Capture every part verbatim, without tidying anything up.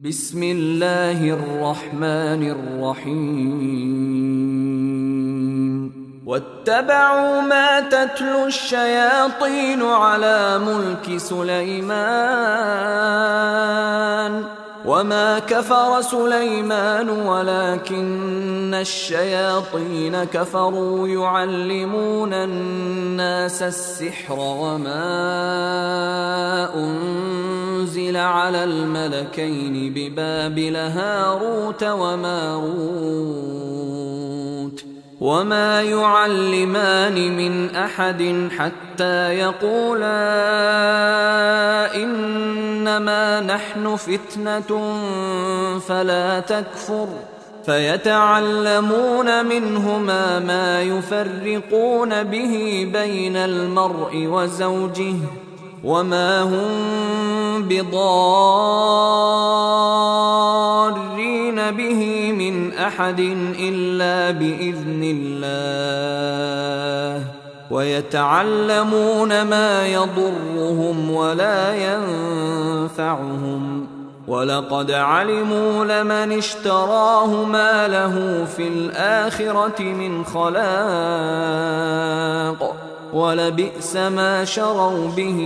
بسم الله الرحمن الرحيم واتبعوا ما تتلو الشياطين على ملك سليمان وما كفر سليمان ولكن الشياطين كفروا يعلمون الناس السحر وما أنزل على الملكين ببابل هاروت وماروت وما يعلمان من أحد حتى يقولا إنما نحن فتنة فلا تكفر فيتعلمون منهما ما يفرقون به بين المرء وزوجه وما هم بضارين به من أحد إلا بإذن الله ويتعلمون ما يضرهم ولا ينفعهم ولقد علموا لمن اشتراه ما له في الآخرة من خلاق ولبئس ما شروا به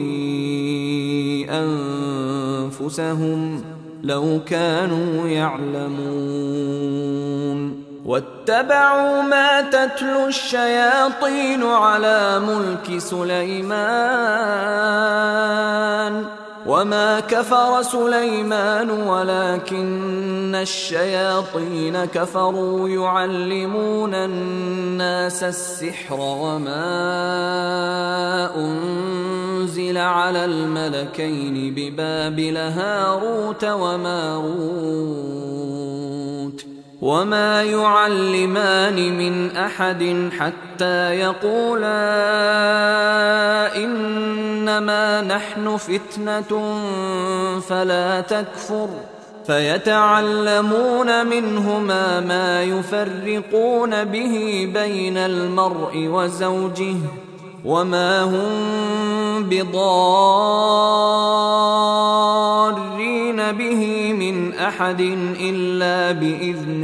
أنفسهم لو كانوا يعلمون واتبعوا ما تتلو الشياطين على ملك سليمان وما كفر سليمان ولكن الشياطين كفروا يعلمون الناس السحر وما أنزل على الملكين ببابل هاروت وماروت وما يعلمان من أحد حتى يقولا إنما نحن فتنة فلا تكفر فيتعلمون منهما ما يفرقون به بين المرء وزوجه وما هم بضارين به من أحد إلا بإذن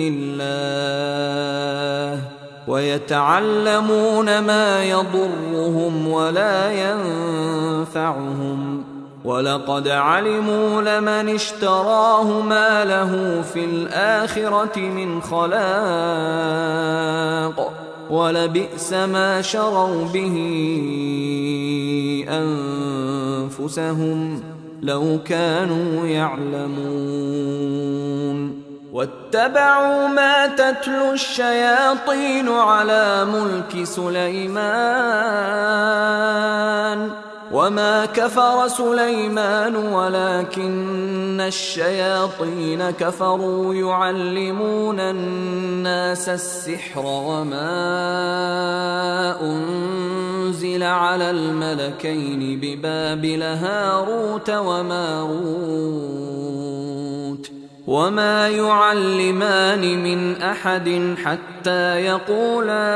الله ويتعلمون ما يضرهم ولا ينفعهم ولقد علموا لمن اشتراه ما له في الآخرة من خلاق ولبئس ما شروا به أنفسهم لو كانوا يعلمون واتبعوا ما تتلو الشياطين على ملك سليمان وما كفر سليمان ولكن الشياطين كفروا يعلمون الناس السحر وما أنزل على الملكين ببابل هاروت وماروت وما يعلمان من أحد حتى يقولا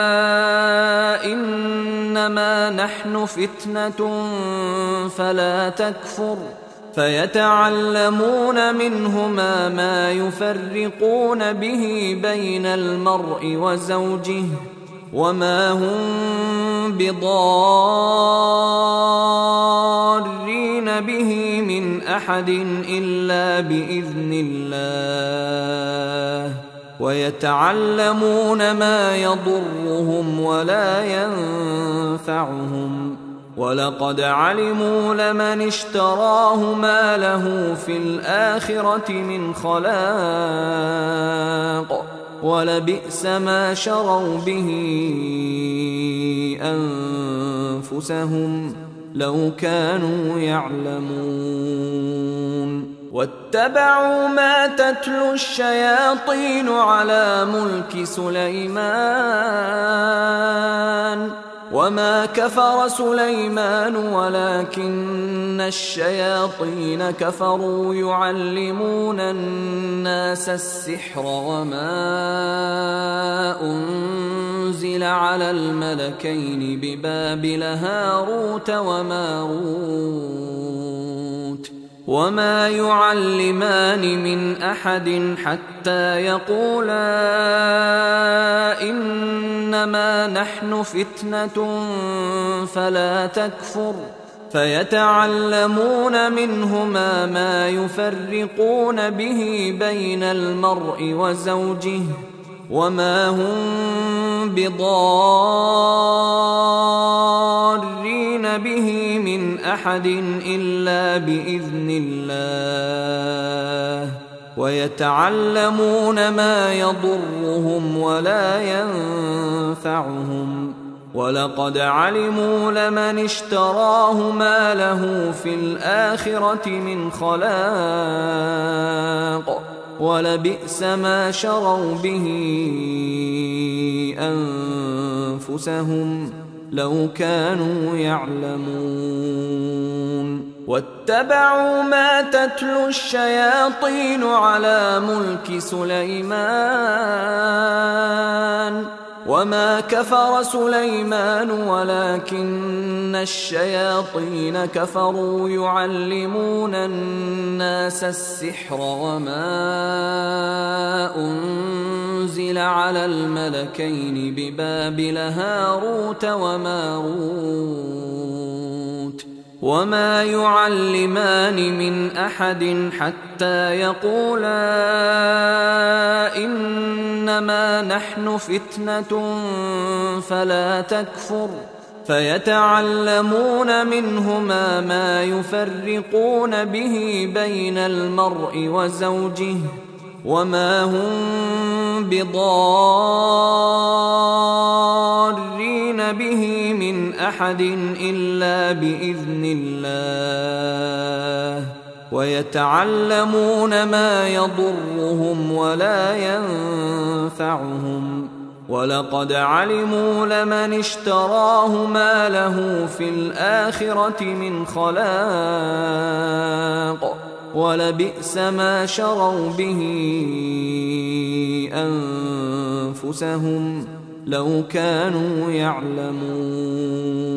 إنما نحن فتنة فلا تكفر فيتعلمون منهما ما يفرقون به بين المرء وزوجه وما هم بضارين به من أحد إلا بإذن الله ويتعلمون ما يضرهم ولا ينفعهم ولقد علموا لمن اشتراه ما له في الآخرة من خلاق ولبئس ما شروا به أنفسهم لو كانوا يعلمون واتبعوا ما تتلو الشياطين على ملك سليمان وما كفر سليمان ولكن الشياطين كفروا يعلمون الناس السحر وما أنزل على الملكين ببابل هاروت وماروت وما يعلمان من أحد حتى يقولا إنما نحن فتنة فلا تكفر فيتعلمون منهما ما يفرقون به بين المرء وزوجه وما هم بضارين به من أحد إلا بإذن الله ويتعلمون ما يضرهم ولا ينفعهم ولقد علموا لمن اشتراه ما له في الآخرة من خلاق ولبئس ما شروا به أنفسهم لو كانوا يعلمون واتبعوا ما تتلو الشياطين على ملك سليمان وما كفر سليمان ولكن الشياطين كفروا يعلمون الناس السحر وما أنزل على الملكين ببابل هاروت وماروت وما يعلمان من أحد حتى يقولا إنما نحن فتنة فلا تكفر فيتعلمون منهما ما يفرقون به بين المرء وزوجه وما هم بضارين به من أحد إلا بإذن الله ويتعلمون ما يضرهم ولا ينفعهم ولقد علموا لمن اشتراه ما له في الآخرة من خلاق ولبئس ما شروا به أنفسهم لو كانوا يعلمون